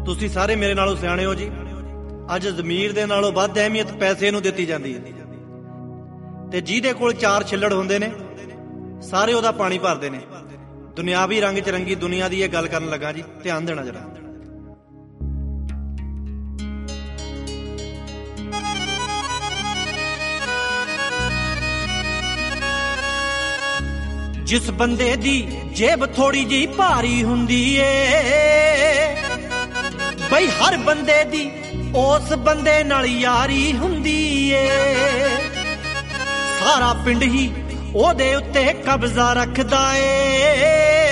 ਤੁਸੀਂ ਸਾਰੇ ਮੇਰੇ ਨਾਲੋਂ ਸਿਆਣੇ ਹੋ ਜੀ। ਅੱਜ ਜ਼ਮੀਰ ਦੇ ਨਾਲੋਂ ਵੱਧ ਅਹਿਮੀਅਤ ਪੈਸੇ ਨੂੰ ਦਿੱਤੀ ਜਾਂਦੀ ਹੈ ਤੇ ਜਿਹਦੇ ਕੋਲ 4 ਛਿੱਲੜ ਹੁੰਦੇ ਨੇ ਸਾਰੇ ਉਹਦਾ ਪਾਣੀ ਭਰਦੇ ਨੇ। ਦੁਨਿਆਵੀ ਰੰਗ ਚ ਰੰਗੀ ਦੁਨੀਆ ਦੀ ਇਹ ਗੱਲ ਕਰਨ ਲੱਗਾ ਜੀ, ਧਿਆਨ ਦੇਣਾ ਜਰਾ। ਜਿਸ ਬੰਦੇ ਦੀ ਜੇਬ ਥੋੜੀ ਜਿਹੀ ਭਾਰੀ ਹੁੰਦੀ ਏ ਬਈ ਹਰ ਬੰਦੇ ਦੀ ਉਸ ਬੰਦੇ ਨਾਲ ਯਾਰੀ ਹੁੰਦੀ ਏ। ਸਾਰਾ ਪਿੰਡ ਹੀ ਉਹਦੇ ਉੱਤੇ ਕਬਜ਼ਾ ਰੱਖਦਾ ਏ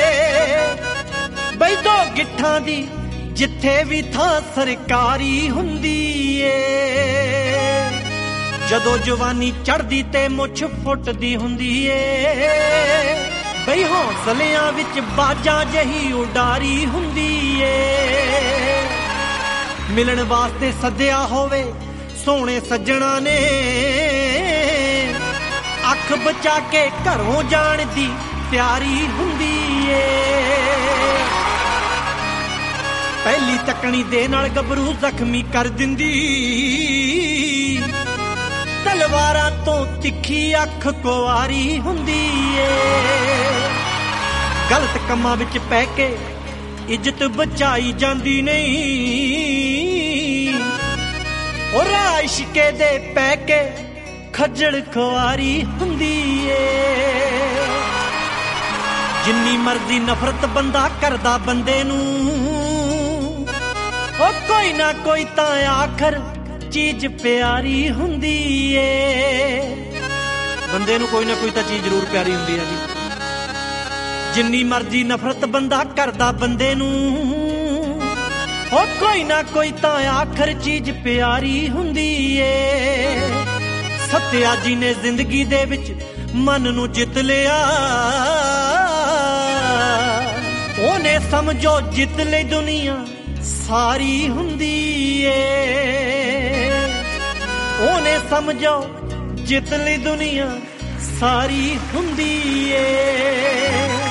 ਬਈ 2 ਗਿੱਠਾਂ ਦੀ ਜਿੱਥੇ ਵੀ ਥਾਂ ਸਰਕਾਰੀ ਹੁੰਦੀ ਏ। ਜਦੋਂ ਜਵਾਨੀ ਚੜ੍ਹਦੀ ਤੇ ਮੁੱਛ ਫੁੱਟਦੀ ਹੁੰਦੀ ਏ ਬਈ ਹੌਸਲਿਆਂ ਵਿੱਚ ਬਾਜਾਂ ਜਹੀ ਉਡਾਰੀ ਹੁੰਦੀ ਏ। ਮਿਲਣ ਵਾਸਤੇ ਸੱਦਿਆ ਹੋਵੇ ਸੋਹਣੇ ਸੱਜਣਾ ਨੇ ਅੱਖ ਬਚਾ ਕੇ ਘਰੋਂ ਜਾਣ ਦੀ ਤਿਆਰੀ ਹੁੰਦੀ ਏ। ਪਹਿਲੀ ਤੱਕਣੀ ਦੇ ਨਾਲ ਗੱਭਰੂ ਜ਼ਖਮੀ ਕਰ ਦਿੰਦੀ, ਤਲਵਾਰਾਂ ਤੋਂ ਤਿੱਖੀ ਅੱਖ ਕੁਆਰੀ ਹੁੰਦੀ ਏ। ਗਲਤ ਕੰਮਾਂ ਵਿੱਚ ਪੈ ਕੇ ਇੱਜ਼ਤ ਬਚਾਈ ਜਾਂਦੀ ਨਹੀਂ, ਉਹ ਰਾਹ ਇਸ਼ਕੇ ਦੇ ਪੈ ਕੇ ਖੱਜਲ ਖੁਆਰੀ ਹੁੰਦੀ ਏ। ਜਿੰਨੀ ਮਰਜ਼ੀ ਨਫ਼ਰਤ ਬੰਦਾ ਕਰਦਾ ਬੰਦੇ ਨੂੰ, ਉਹ ਕੋਈ ਨਾ ਕੋਈ ਤਾਂ ਆਖਰ ਚੀਜ਼ ਪਿਆਰੀ ਹੁੰਦੀ ਏ। ਬੰਦੇ ਨੂੰ ਕੋਈ ਨਾ ਕੋਈ ਤਾਂ ਚੀਜ਼ ਜ਼ਰੂਰ ਪਿਆਰੀ ਹੁੰਦੀ ਹੈ ਜੀ। ਜਿੰਨੀ ਮਰਜ਼ੀ ਨਫ਼ਰਤ ਬੰਦਾ ਕਰਦਾ ਬੰਦੇ ਨੂੰ, ਉਹ ਕੋਈ ਨਾ ਕੋਈ ਤਾਂ ਆਖਰ ਚੀਜ਼ ਪਿਆਰੀ ਹੁੰਦੀ ਏ। ਸੱਤਿਆ ਜੀ ਨੇ ਜ਼ਿੰਦਗੀ ਦੇ ਵਿੱਚ ਮਨ ਨੂੰ ਜਿੱਤ ਲਿਆ, ਉਹਨੇ ਸਮਝੋ ਜਿੱਤ ਲਈ ਦੁਨੀਆ ਸਾਰੀ ਹੁੰਦੀ ਏ। ਉਹਨੇ ਸਮਝੋ ਜਿੱਤ ਲਈ ਦੁਨੀਆ ਸਾਰੀ ਹੁੰਦੀ ਏ।